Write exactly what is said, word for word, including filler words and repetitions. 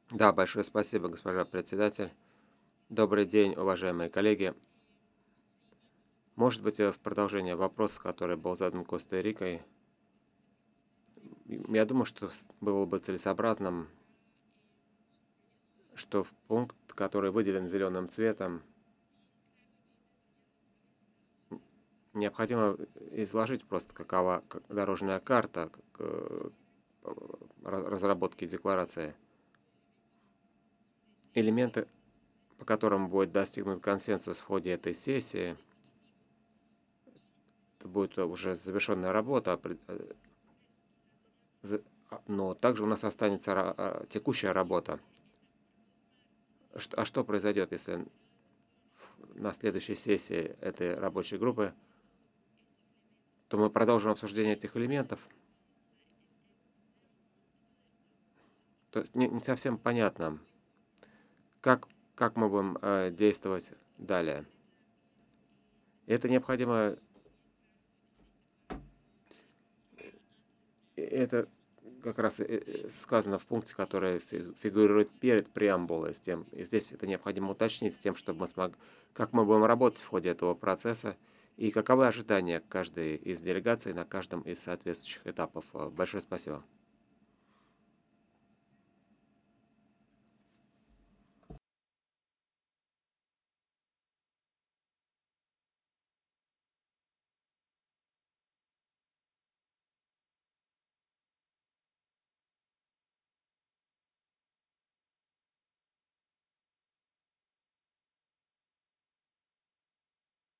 Да, большое спасибо, госпожа председатель. Добрый день, уважаемые коллеги. Может быть, э, в продолжение вопроса, который был задан Коста-Рикой, м, я думаю, что с- было бы целесообразным, что в пункт, который выделен зеленым цветом, необходимо изложить просто, какова к- дорожная карта к э, ра- разработки декларации, элементы, по которым будет достигнут консенсус в ходе этой сессии. Это будет уже завершенная работа, опре- э, З а, но также у нас останется ра а, текущая работа. Чт а что произойдет, если на следующей сессии этой рабочей группы, то мы продолжим обсуждение этих элементов? То есть не не совсем понятно, как как мы будем, э, действовать далее. Это необходимо, э, это как раз, э, э, сказано в пункте, который фи фигурирует перед преамбулой, с тем и здесь это необходимо уточнить с тем, чтобы мы смог как мы будем работать в ходе этого процесса и каковы ожидания каждой из делегаций на каждом из соответствующих этапов. Э, большое спасибо.